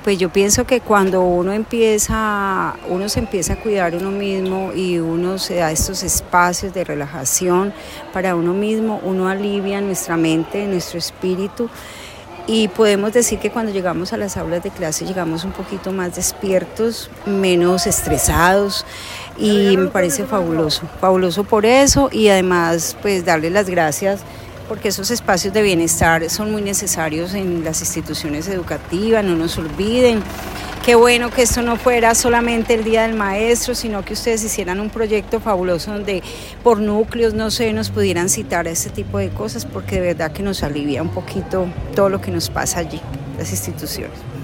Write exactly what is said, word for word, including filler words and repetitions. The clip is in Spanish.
Pues yo pienso que cuando uno empieza, uno se empieza a cuidar uno mismo y uno se da estos espacios de relajación para uno mismo, uno alivia nuestra mente, nuestro espíritu, y podemos decir que cuando llegamos a las aulas de clase llegamos un poquito más despiertos, menos estresados, y me parece fabuloso, fabuloso por eso, y además pues darle las gracias porque esos espacios de bienestar son muy necesarios en las instituciones educativas, no nos olviden. Qué bueno que esto no fuera solamente el Día del Maestro, sino que ustedes hicieran un proyecto fabuloso donde por núcleos, no sé, nos pudieran citar a este tipo de cosas, porque de verdad que nos alivia un poquito todo lo que nos pasa allí, las instituciones.